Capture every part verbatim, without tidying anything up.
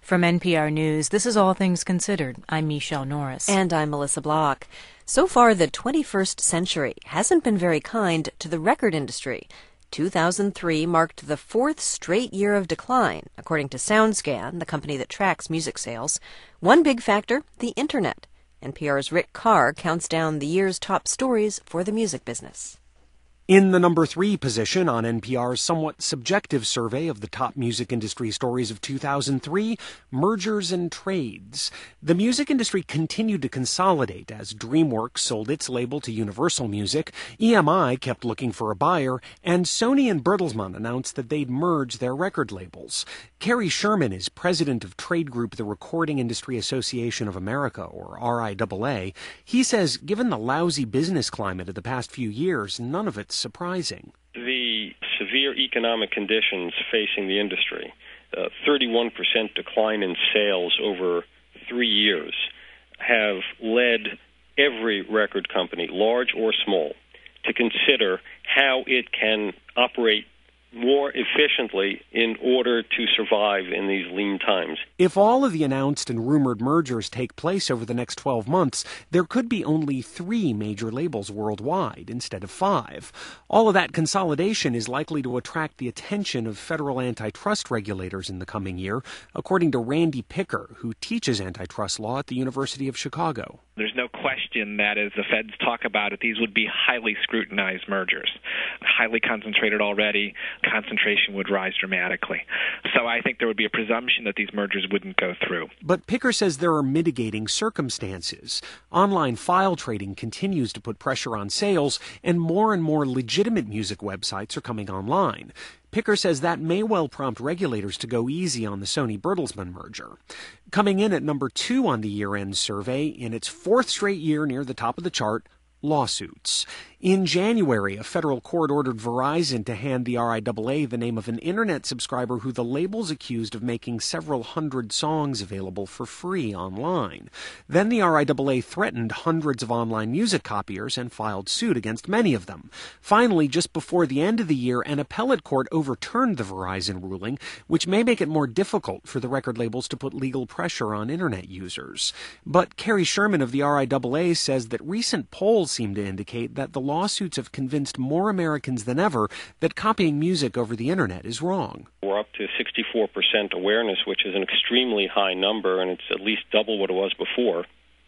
From N P R News, this is All Things Considered. I'm Michelle Norris. And I'm Melissa Block. So far, the twenty-first century hasn't been very kind to the record industry. two thousand three marked the fourth straight year of decline, according to SoundScan, the company that tracks music sales. One big factor, the Internet. N P R's Rick Carr counts down the year's top stories for the music business. In the number three position on N P R's somewhat subjective survey of the top music industry stories of two thousand three, mergers and trades. The music industry continued to consolidate as DreamWorks sold its label to Universal Music, E M I kept looking for a buyer, and Sony and Bertelsmann announced that they'd merge their record labels. Kerry Sherman is president of trade group the Recording Industry Association of America, or R I A A. He says, given the lousy business climate of the past few years, none of it's surprising. The severe economic conditions facing the industry, uh, thirty-one percent decline in sales over three years, have led every record company, large or small, to consider how it can operate more efficiently in order to survive in these lean times. If all of the announced and rumored mergers take place over the next twelve months, there could be only three major labels worldwide instead of five. All of that consolidation is likely to attract the attention of federal antitrust regulators in the coming year, according to Randy Picker, who teaches antitrust law at the University of Chicago. There's no question that as the feds talk about it, these would be highly scrutinized mergers. Highly concentrated already, concentration would rise dramatically. So I think there would be a presumption that these mergers wouldn't go through. But Picker says there are mitigating circumstances. Online file trading continues to put pressure on sales, and more and more legitimate music websites are coming online. Picker says that may well prompt regulators to go easy on the Sony-Bertelsmann merger. Coming in at number two on the year-end survey, in its fourth straight year near the top of the chart, lawsuits. In January, a federal court ordered Verizon to hand the R I A A the name of an internet subscriber who the label's accused of making several hundred songs available for free online. Then the R I A A threatened hundreds of online music copiers and filed suit against many of them. Finally, just before the end of the year, an appellate court overturned the Verizon ruling, which may make it more difficult for the record labels to put legal pressure on internet users. But Kerry Sherman of the R I A A says that recent polls seem to indicate that the lawsuits have convinced more Americans than ever that copying music over the internet is wrong. We're up to sixty-four percent awareness, which is an extremely high number, and it's at least double what it was before.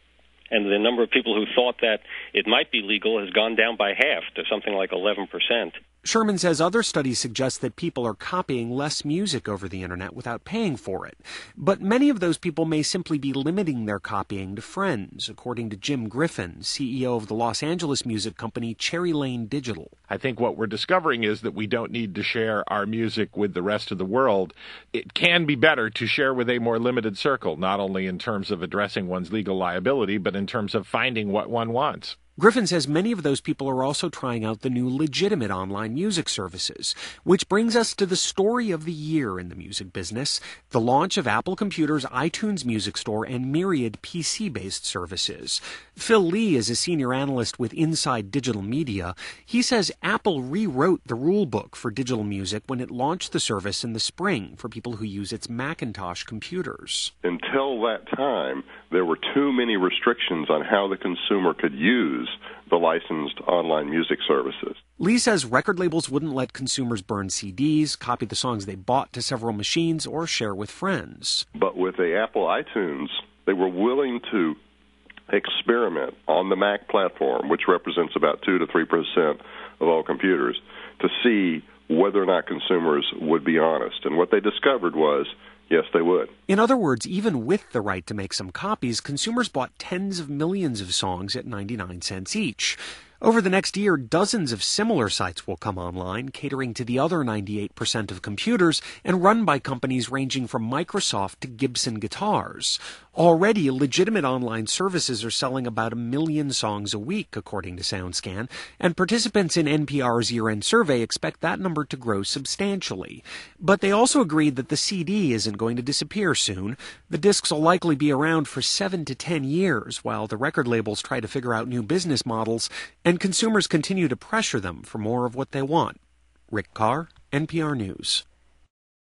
And the number of people who thought that it might be legal has gone down by half to something like eleven percent. Sherman says other studies suggest that people are copying less music over the internet without paying for it. But many of those people may simply be limiting their copying to friends, according to Jim Griffin, C E O of the Los Angeles music company Cherry Lane Digital. I think what we're discovering is that we don't need to share our music with the rest of the world. It can be better to share with a more limited circle, not only in terms of addressing one's legal liability, but in terms of finding what one wants. Griffin says many of those people are also trying out the new legitimate online music services, which brings us to the story of the year in the music business, the launch of Apple Computer's iTunes Music Store and myriad P C-based services. Phil Lee is a senior analyst with Inside Digital Media. He says Apple rewrote the rule book for digital music when it launched the service in the spring for people who use its Macintosh computers. Until that time, there were too many restrictions on how the consumer could use the licensed online music services. Lee says record labels wouldn't let consumers burn C Ds, copy the songs they bought to several machines, or share with friends. But with the Apple iTunes, they were willing to experiment on the Mac platform, which represents about two to three percent of all computers, to see whether or not consumers would be honest. And what they discovered was, yes, they would. In other words, even with the right to make some copies, consumers bought tens of millions of songs at ninety-nine cents each. Over the next year, dozens of similar sites will come online, catering to the other ninety-eight percent of computers and run by companies ranging from Microsoft to Gibson Guitars. Already, legitimate online services are selling about a million songs a week, according to SoundScan, and participants in N P R's year-end survey expect that number to grow substantially. But they also agreed that the C D isn't going to disappear soon. The discs will likely be around for seven to ten years, while the record labels try to figure out new business models, and consumers continue to pressure them for more of what they want. Rick Carr, N P R News.